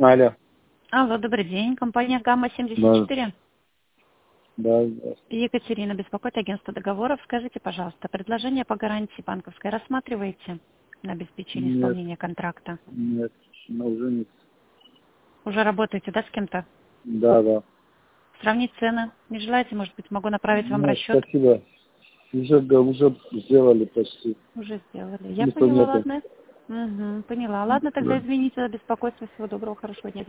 Алло. Алло, добрый день. Компания Да, «Гамма-74». да, здравствуйте. Екатерина, беспокоит агентство договоров. Скажите, пожалуйста, предложение по гарантии банковской рассматриваете на обеспечение Нет, исполнения контракта? нет, уже нет. Уже работаете, да, с кем-то? Да, да. Сравнить цены? Не желаете, может быть, могу направить вам Нет, расчет? спасибо. Уже сделали почти. Уже сделали. Я Смысла поняла, нету. ладно. Угу, поняла. Ладно, тогда Да. извините за беспокойство. Всего доброго, хорошего дня.